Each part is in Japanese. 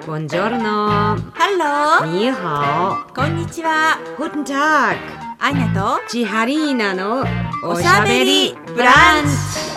Buongiorno. Hallo. Ni hao. こんにちは。 Guten Tag. アーニャと千春菜のおしゃべりブランチ。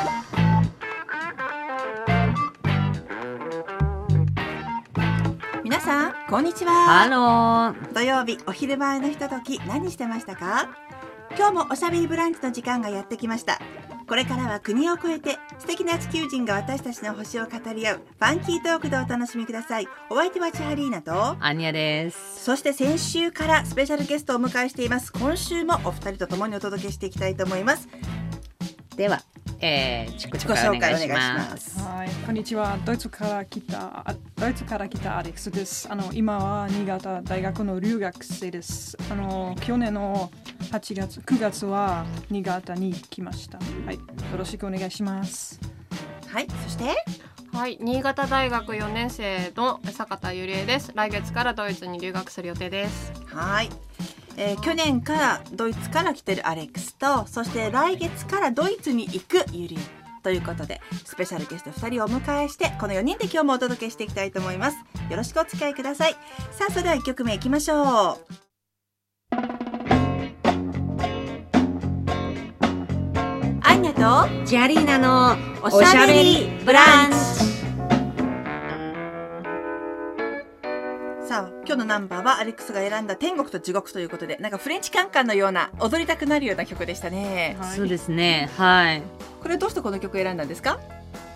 皆さんこんにちは。 Hallo. 土曜日お昼前のひととき何してましたか？今日もおしゃべりブランチの時間がやってきました。これからは国を越えて素敵な地球人が私たちの星を語り合うファンキートークでお楽しみください。お相手は千春菜とアニャです。 そして先週からスペシャルゲストをお迎えしています。今週もお二人と共にお届けしていきたいと思います。 では、自己紹介お願いします。 はい、こんにちは。ドイツから来たアレックスです。今は新潟大学の留学生です。去年の9月は新潟に来ました。はい、よろしくお願いします。 はい、そしてはい、新潟大学4年生の坂田ゆりえです。来月からドイツに留学する予定です。 はい、去年からドイツから来てるアレックスと、そして来月からドイツに行くゆりえということで、スペシャルゲスト2人をお迎えしてこの4人で今日もお届けしていきたいと思います。よろしくお付き合いください。さあ、それでは1曲目いきましょう。アンニャと千春菜のおしゃべりブランチ。さあ、今日のナンバーはアレックスが選んだ天国と地獄ということで、なんかフレンチカンカンのような踊りたくなるような曲でしたね。 はい、 そうですね。はい。 これどうしてこの曲選んだんですか？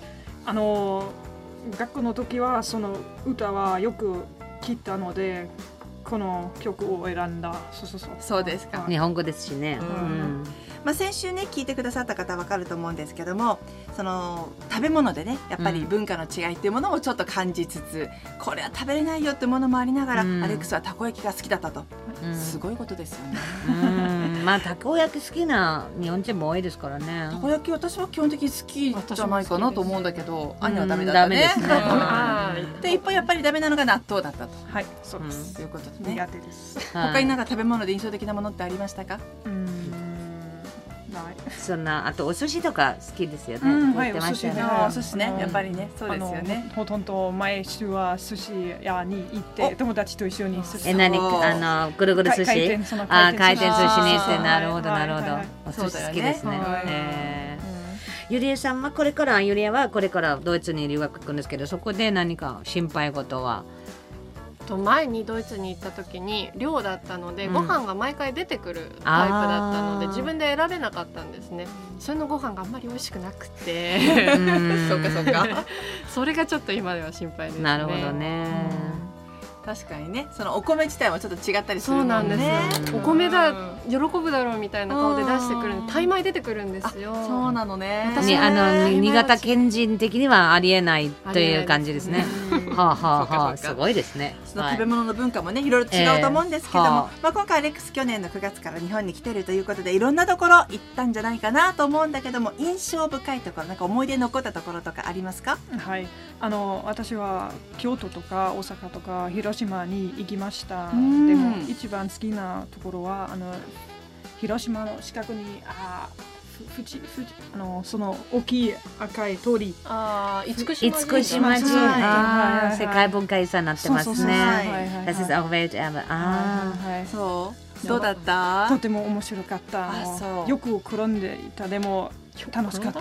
学校の時はその歌はよく聞いたので、この曲を選んだ。 そうですか。 日本語ですしね。 先週ね聞いてくださった方は分かると思うんですけども、その食べ物でねやっぱり文化の違いっていうものをちょっと感じつつ、これは食べれないよってものもありながら、アレックスはたこ焼きが好きだったと、すごいことですよね。 まあたこ焼き好きな日本人も多いですからね。 たこ焼き私は基本的に好きじゃないかなと思うんだけど、アンニャはダメだったね。 ダメですね。 で一方やっぱりダメなのが納豆だったと。 はい、そうです。 ということでね。 苦手です。 他になんか食べ物で印象的なものってありましたか？ そんなあとお寿司とか好きですよね。 はい、お寿司ね。 お寿司ね、やっぱりね、そうですよね。 ほとんど毎週は寿司屋に行って友達と一緒に寿司。 何ぐるぐる寿司？回転寿司ねってなるほどなるほど。お寿司好きですね。ゆりえさんはこれからドイツに留学行くんですけど、そこで何か心配事は？ 前にドイツに行った時に寮だったので、ご飯が毎回出てくるタイプだったので自分で選べなかったんですね。それのご飯があんまり美味しくなくてそうかそれがちょっと今では心配ですね。 なるほどね。 確かにね、そのお米自体はちょっと違ったりするもんね。 そうなんです。お米だ喜ぶだろうみたいな顔で出してくるんで、タイ米出てくるんですよ。 そうなのね。 新潟県人的にはありえないという感じですね。はあはあはあ、すごいですね。 その食べ物の文化もねいろいろ違うと思うんですけども、今回アレックス去年の9月から日本に来てるということでいろんなところ行ったんじゃないかなと思うんだけども、印象深いところなんか思い出に残ったところとかありますか？ はい、私は京都とか大阪とか広島に行きました。でも一番好きなところは広島の近くにその大きい赤い通り、 厳島寺、世界文化遺産になってますね。Das ist auch Welterbe。 そうどうだった？ とても面白かった。よく転んでいた。でも楽しかった。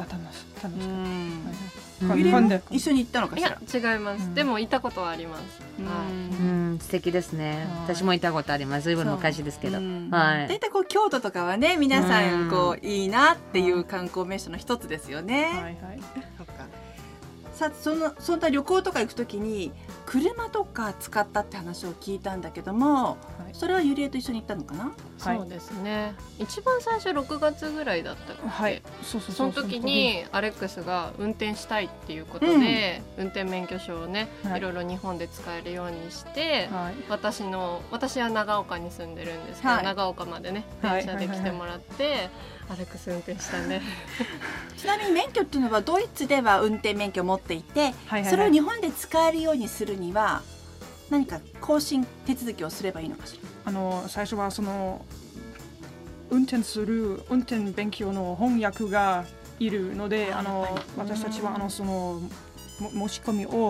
一緒に行ったのかしら？ いや違います。でも行ったことはあります。 素敵ですね。私も行ったことあります。随分昔ですけど。 だいたいこう京都とかはね皆さんこういいなっていう観光名所の一つですよね。さあそんな旅行とか行くときに車とか使ったって話を聞いたんだけども、それはゆりえと一緒に行ったのかな？ そうですね。一番最初6月ぐらいだったので、その時にアレックスが運転したいっていうことで、運転免許証をねいろいろ日本で使えるようにして、私は長岡に住んでるんですけど、長岡までね電車で来てもらって、アレックス運転したね。 ちなみに免許っていうのはドイツでは運転免許を持っていて、それを日本で使えるようにするには何か更新手続きをすればいいのかしら？ 最初はその運転勉強の翻訳がいるので、私たちはその申し込みを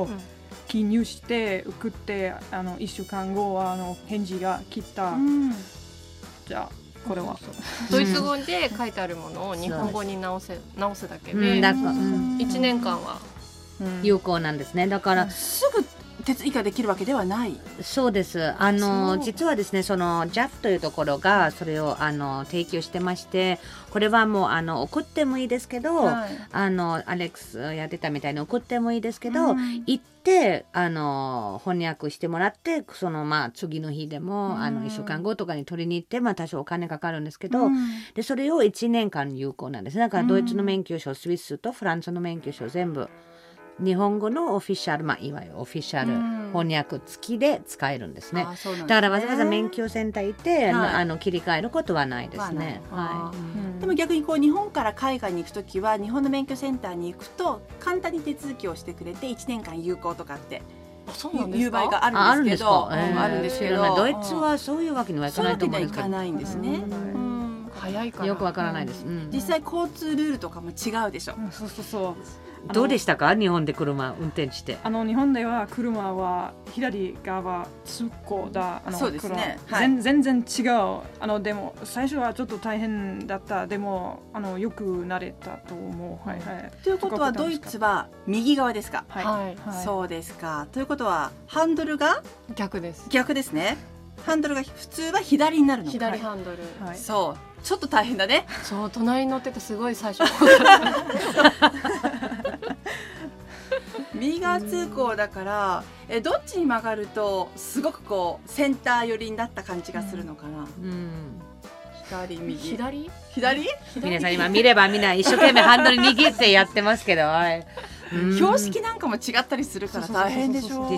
記入して送って1週間後は返事が来た、じゃあこれはドイツ語で書いてあるものを日本語に直すだけで、1年間は有効なんですね。だからすぐ手続きができるわけではない。 そうです。実はですね、その JAF というところがそれを提供してまして、これはもう送ってもいいですけど、アレックスやってたみたいに送ってもいいですけど、行って翻訳してもらって、その次の日でも1週間後とかに取りに行って、多少お金かかるんですけど、でそれを1年間有効なんです。だからドイツの免許証、スイスとフランスの免許証全部日本語のオフィシャル、いわゆるオフィシャル翻訳付きで使えるんですね。だからわざわざ免許センター行って、切り替えることはないですね。 でも逆に日本から海外に行くときは日本の免許センターに行くと簡単に手続きをしてくれて1年間有効とかっていう場合があるんですけど、あるんですけど、 ドイツはそういうわけにはいかないと思うんですけど、 そういうわけにはいかないんですね。 早いからよくわからないです。 実際交通ルールとかも違うでしょ。 そうどうでしたか、日本で車運転して。 日本では車は左側通行だ。 そうですね、 全然違う。でも最初はちょっと大変だった。でもよく慣れたと思う。 ということはドイツは右側ですか。そうですか。ということはハンドルが逆ですね。ハンドルが普通は左になるの。 左ハンドル。 そう。ちょっと大変だね。 そう、隣に乗っててすごい最初右側通行だから、どっちに曲がるとすごくセンター寄りになった感じがするのかな。左皆さん今見ればみんな一生懸命ハンドル握ってやってますけど、 標識なんかも違ったりするから大変でしょ。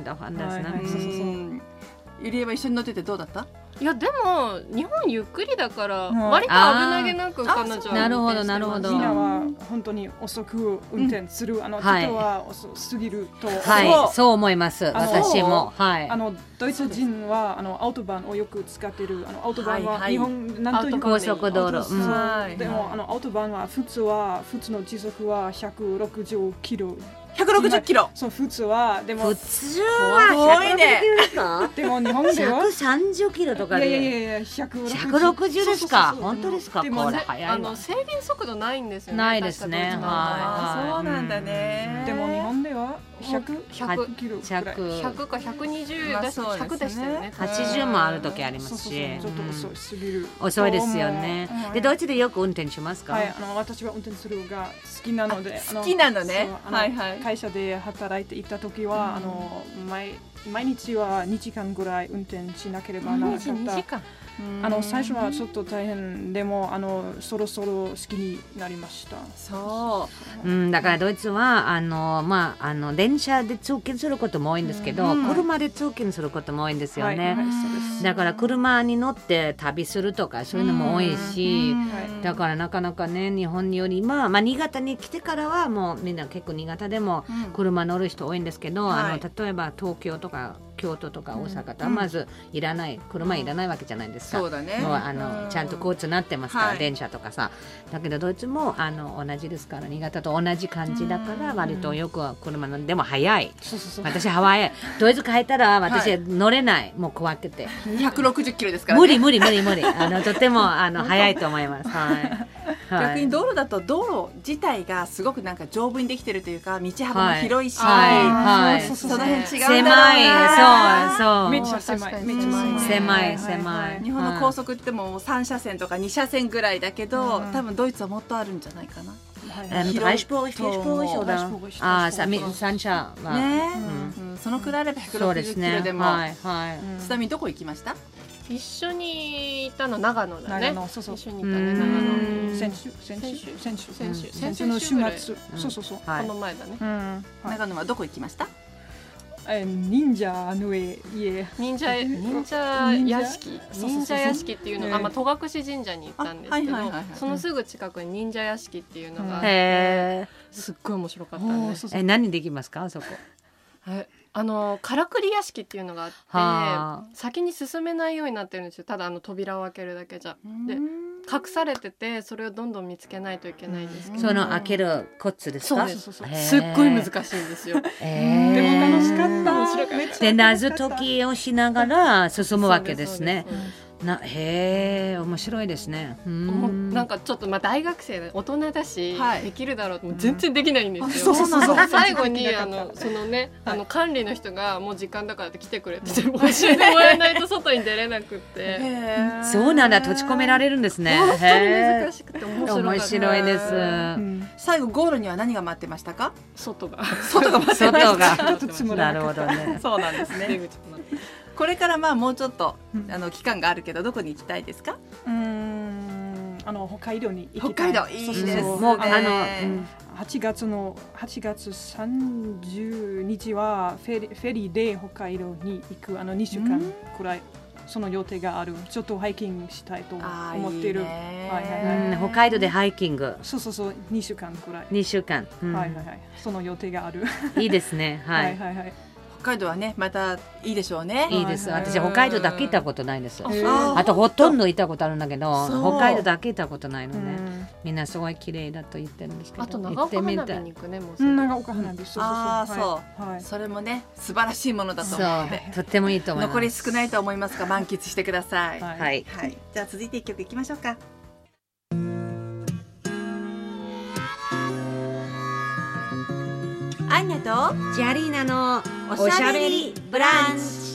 ゆりえは一緒に乗っててどうだった？ いやでも日本ゆっくりだから割と危なげなく彼女はなるほどなるほど。 みんなは本当に遅く運転する、人は遅すぎると、 そう思います。私も。 ドイツ人はアウトバーンをよく使っている。アウトバーンは日本なんというか高速道路。 でもアウトバーンは普通の時速は160キロ。 160キロ。 そう、普通はでも普通は160キロですか？ でも日本では 130キロとかで。 いや 160ですか？本当ですか？これ早いわ。 制限速度ないんですよね。 ないですね。 そうなんだね。 でも日本では100キロ 100か120だし100でしたよね。 80もある時ありますし、 ちょっと遅すぎる。 遅いですよね。でドイツでよく運転しますか？ 私は運転するが好きなので。 好きなのね。 会社で働いていた時は毎日は2時間ぐらい運転しなければならなかった。最初はちょっと大変でもそろそろ好きになりました。 そう、 だからドイツは電車で通勤することも多いんですけど、車で通勤することも多いんですよね。だから車に乗って旅するとかそういうのも多いし、だからなかなかね日本より新潟に来てからはもうみんな結構新潟でも車乗る人多いんですけど、例えば東京とか京都とか大阪とはまずいらない、車いらないわけじゃないですか。 そうだね。 もうちゃんと交通になってますから、電車とかさ。だけどドイツも同じですから、新潟と同じ感じだから割とよくは車乗る。でも早い。私早い。ドイツ帰ったら私乗れない。もう怖くて。 160キロですからね。 無理。とても早いと思います。 逆に道路だと道路自体がすごくなんか丈夫にできてるというか、道幅も広いし、その辺違うんだろうな。 そうめっちゃ狭い。 日本の高速ってもう3車線とか2車線ぐらいだけど、多分ドイツはもっとあるんじゃないかな。 3車はね。そのくらいあれば160キロでも。ちなみにどこ行きました？ 一緒に行ったの長野だね。一緒に行ったね長野。先週の週末。そうこの前だね。 長野はどこ行きました？ 忍者の家。 忍者屋敷っていうのが戸隠神社に行ったんですけど、そのすぐ近くに忍者屋敷っていうのがすっごい面白かったんです。 何できますかあそこ？ からくり屋敷っていうのがあって、先に進めないようになってるんですよ。ただ扉を開けるだけじゃ。で隠されてて、それをどんどん見つけないといけないんですけど、 その開けるコツですか？ そうすっごい難しいんですよ。 でも楽しかった。 で謎解きをしながら進むわけですね。へえ、面白いですね。 なんかちょっと大学生で大人だし、できるだろうと全然できないんですよ。最後にそのね管理の人がもう時間だからって来てくれて、教えてもらえないと外に出れなくって。 そうなんだ、閉じ込められるんですね。 本当に難しくて面白いです。 最後ゴールには何が待ってましたか？ 外が待ってました。 なるほどね。 そうなんですね。これからもうちょっと期間があるけど、どこに行きたいですか？ 北海道に行きたい。 北海道いいですね。 もう8月30日はフェリーで北海道に行く2週間くらいその予定がある。ちょっとハイキングしたいと思っている。 北海道でハイキング。 そう2週間くらい。 2週間。 その予定がある。 いいですね。はい。 北海道はね、またいいでしょうね。 いいです。私北海道だけ行ったことないです。あとほとんど行ったことあるんだけど、北海道だけ行ったことないのね。みんなすごい綺麗だと言ってるんですけど。 あと長岡花火に行くね。 長岡花火。 それもね、素晴らしいものだと思って。 とってもいいと思います。 残り少ないと思いますが、満喫してください。 はい。 じゃあ続いて一曲いきましょうか。アンナとジャリーナのおしゃべりブランチ。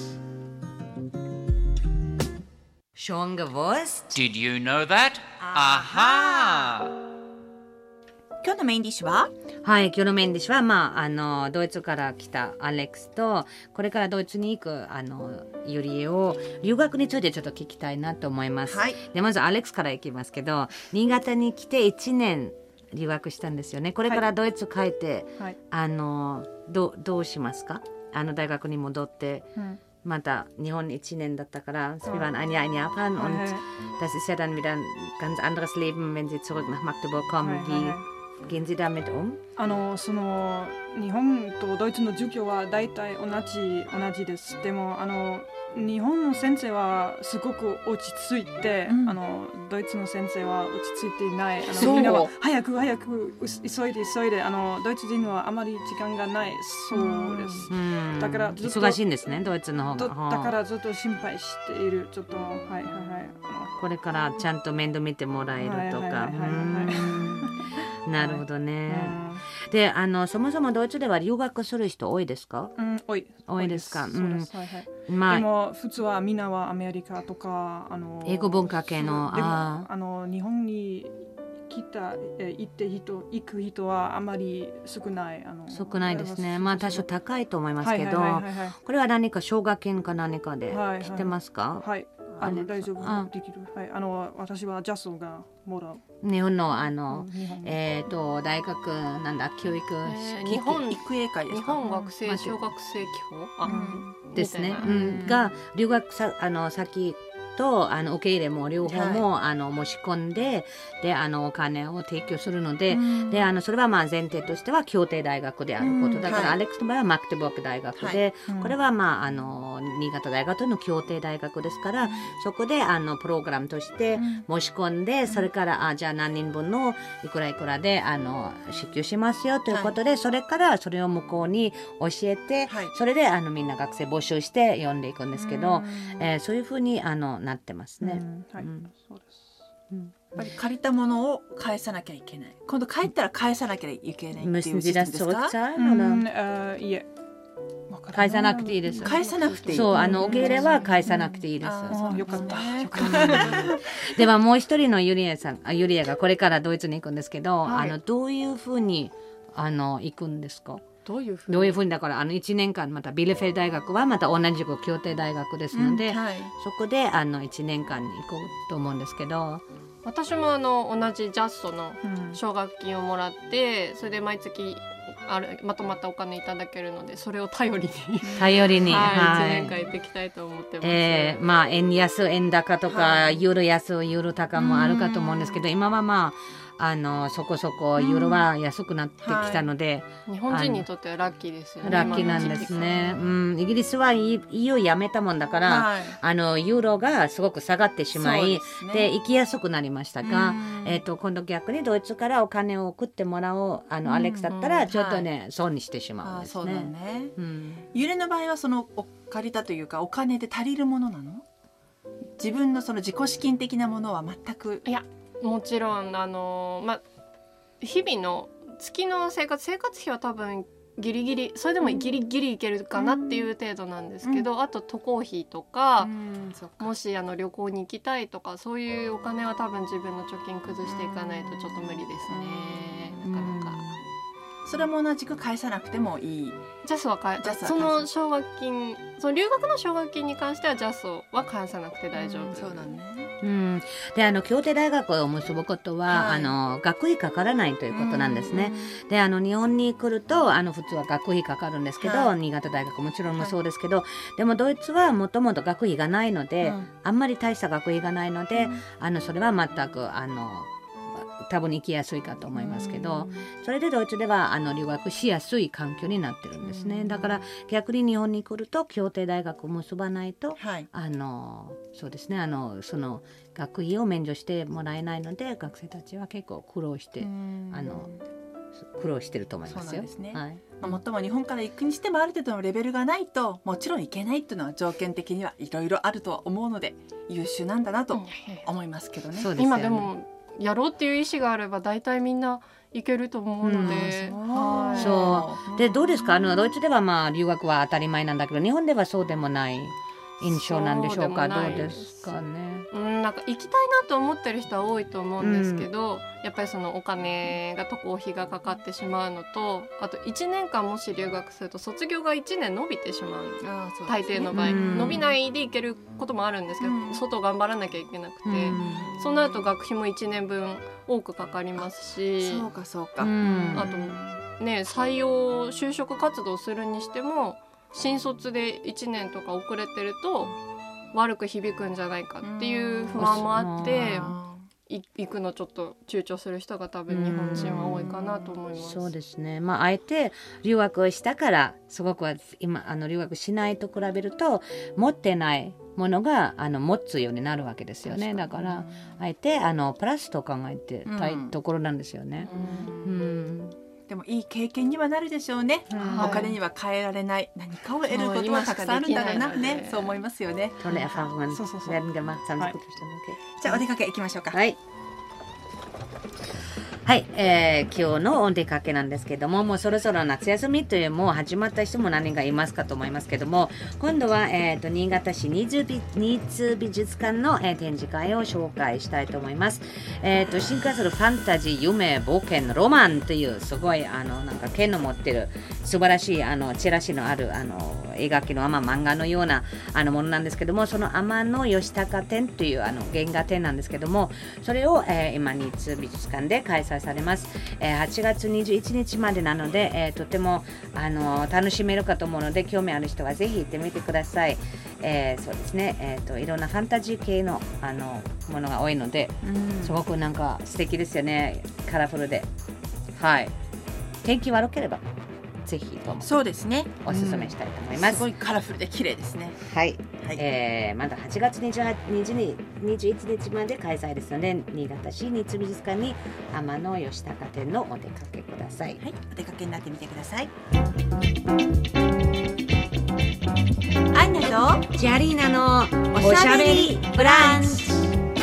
Schon gewusst? Did you know that? Aha! 今日のメインディッシュは？ はい、今日のメインディッシュは、ドイツから来たアレックスと、これからドイツに行くユリエを留学についてちょっと聞きたいなと思います。でまずアレックスから行きますけど、新潟に来て1年留学したんですよね。これからドイツ帰って、どうしますか？大学に戻って、また日本1年だったから、wir waren ein Jahr in Japan und das ist ja dann wieder ein ganz anderes Leben, wenn Sie zurück nach Magdeburg kommen. Wie gehen Sie damit um? その日本とドイツの授業は大体同じです。でも日本の先生はすごく落ち着いて、ドイツの先生は落ち着いていない。みんなは早く急いでドイツ人はあまり時間がないそうです。だからずっと忙しいんですね、ドイツの方が。 だからずっと心配している。ちょっとこれからちゃんと面倒見てもらえるとか。なるほどね。でそもそもドイツでは留学する人多いですか？ 多いですか。 でも普通はみんなはアメリカとか英語文化系の。 でも日本に行く人はあまり少ないですね。多少高いと思いますけど、これは何か奨学金か何かで来てますか？ はい、大丈夫できる。私はジャストがもらう。 日本の大学教育日本育英会ですか？ 日本学生小学生機構ですね。が留学先と受け入れも両方も、申し込んで、お金を提供するので、それは前提としては協定大学であることだから、アレックスの場合はマクテボーク大学で、これは新潟大学の協定大学ですから、そこでプログラムとして申し込んで、それからじゃあ何人分のいくらいくらで支給しますよということで、それからそれを向こうに教えて、それでみんな学生募集して呼んでいくんですけど、そういうふうになってますね。 そうです。 やっぱり借りたものを返さなきゃいけない。今度帰ったら返さなきゃいけないっていうシステムですか？ いえ、 返さなくていいです。 返さなくていい。 そう、受け入れは返さなくていいです。 よかった。 ではもう一人のユリエがこれからドイツに行くんですけど、どういうふうに行くんですか？どういうふうにだから1年間またビレフェル大学はまた同じく協定大学ですので、そこで1年間に行こうと思うんですけど、 私も同じジャストの奨学金をもらって、それで毎月まとまったお金いただけるので、それを頼りに 1 年間やっていきたいと思ってます。 円安円高とか、ユーロ安ユーロ高もあるかと思うんですけど、今はそこそこユーロは安くなってきたので、 日本人にとってはラッキーですよね。 ラッキーなんですね。イギリスは EU やめたもんだから、ユーロがすごく下がってしまい、で行きやすくなりましたが、今度逆にドイツからお金を送ってもらおうアレックスだったらちょっとね、損にしてしまうんですね。 そうだね。ユレの場合はその借りたというかお金で足りるものなの？自分のその自己資金的なものは全く。 いや、もちろん日々の月の生活費は多分ギリギリ、それでもギリギリいけるかなっていう程度なんですけど、あと渡航費とか、もし旅行に行きたいとか、そういうお金は多分自分の貯金崩していかないとちょっと無理ですね。なかなか。 それも同じく返さなくてもいい。 ジャスはその奨学金、その留学の奨学金に関してはジャスは返さなくて大丈夫。 そうだね。 で京都大学を結ぶことは、学費かからないということなんですね。で日本に来ると普通は学費かかるんですけど、新潟大学もちろんもそうですけど、でもドイツはもともと学費がないので、あんまり大した学費がないので、それは全く多分行きやすいかと思いますけど、それでドイツでは留学しやすい環境になってるんですね。だから逆に日本に来ると京都大学を結ばないと、そうですね、その学費を免除してもらえないので、学生たちは結構苦労して苦労してると思いますよ。 そうなんですね。もっとも日本から行くにしてもある程度のレベルがないともちろん行けないっていうのは条件的にはいろいろあるとは思うので、優秀なんだなと思いますけどね。 そうですよね。 今でもやろうっていう意思があれば大体みんないけると思うので、 そうで、どうですか、ドイツでは留学は当たり前なんだけど、日本ではそうでもない印象なんでしょうか。どうですかね。 なんか行きたいなと思ってる人は多いと思うんですけど、やっぱりそのお金が渡航費がかかってしまうのと、あと1年間もし留学すると卒業が1年伸びてしまう、大抵の場合伸びないで行けることもあるんですけど、外頑張らなきゃいけなくて、そうなると学費も1年分多くかかりますし、 そうかそうか、 あとね、採用就職活動するにしても新卒で1年とか遅れてると悪く響くんじゃないかっていう不安もあって、行くのちょっと躊躇する人が多分日本人は多いかなと思います。 そうですね。あえて留学をしたからすごく今留学しないと比べると持ってないものが持つようになるわけですよね。だからあえてプラスと考えてたいところなんですよね。 でもいい経験にはなるでしょうね。お金には変えられない何かを得ることはたくさんあるんだろうな、ね、そう思いますよね。じゃあお出かけ行きましょうか。 はい、今日のお出かけなんですけども、もうそろそろ夏休みというもう始まった人も何人かいますかと思いますけども、今度は、新潟市新津美術館の、展示会を紹介したいと思います。進化するファンタジー、夢、冒険、ロマンというすごいなんか剣の持ってる素晴らしいチラシのある描きの漫画のようなものなんですけども、その天野義高展という原画展なんですけども、それを、今新津美術館で開催されます。8月21日までなので、とても楽しめるかと思うので、興味ある人はぜひ行ってみてください。そうですね、いろんなファンタジー系のものが多いので、すごくなんか素敵ですよね。カラフルで、天気悪ければぜひともそうですね、 おすすめしたいと思います。 すごいカラフルで綺麗ですね。 まだ8月21日まで開催ですので、新潟市新津美術館に天野義高展のお出かけください。 お出かけになってみてください。アンナとジャリーナのおしゃべりブランチ。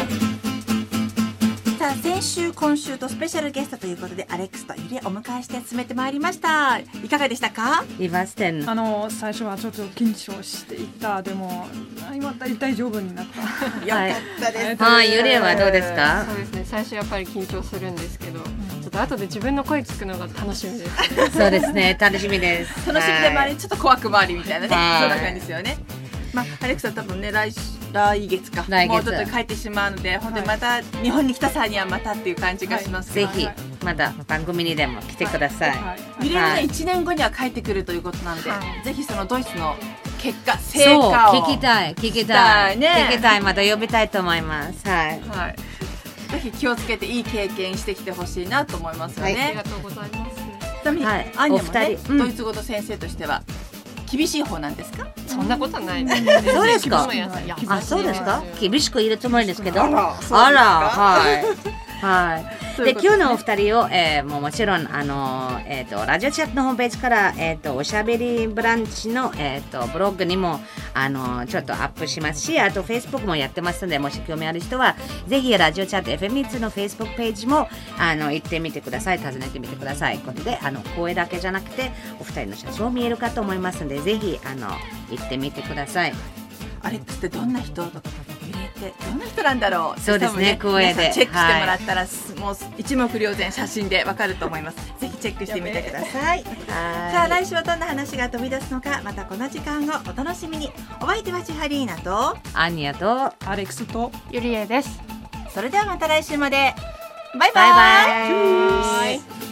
さあ、先週今週とスペシャルゲストということでアレックスとゆりお迎えして進めてまいりました。いかがでしたか？ 最初はちょっと緊張していた。でも今大丈夫になった。 よかったです。 ゆりはどうですか？ そうですね、最初やっぱり緊張するんですけど、ちょっと後で自分の声聞くのが楽しみです。 そうですね、楽しみです。 楽しみでもあり、ちょっと怖くもありみたいなね、そんな感じですよね。アレックスは多分ね、来月かもうちょっと帰ってしまうので、本当にまた日本に来た際にはまたっていう感じがします。 ぜひまた番組にでも来てください。 ゆりえさん1年後には帰ってくるということなんで、ぜひそのドイツの結果成果を聞きたい、また呼びたいと思います。 ぜひ気をつけていい経験してきてほしいなと思いますよね。 ありがとうございます。 ちなみにアンニャもね、ドイツ語の先生としては厳しい方なんですか？ そんなことないです。 そうですか？あ、そうですか？厳しくいるつもりですけど。で今日のお二人を、もちろんラジオチャットのホームページから、おしゃべりブランチの、ブログにもちょっとアップしますし、あと Facebook もやってますので、もし興味ある人はぜひラジオチャット FM3 の Facebook ページも行ってみてください。訪ねてみてください。これで声だけじゃなくてお二人の写真も見えるかと思いますので、ぜひ行ってみてください。 アレックスってどんな人とかゆりえってどんな人なんだろう。 そうですね、声でチェックしてもらったら、もう一目瞭然写真でわかると思います。ぜひチェックしてみてください。さあ来週はどんな話が飛び出すのか、またこの時間をお楽しみに。お相手は千ハリーナとアンニャとアレックスとゆりえです。 それではまた来週まで。バイバイ。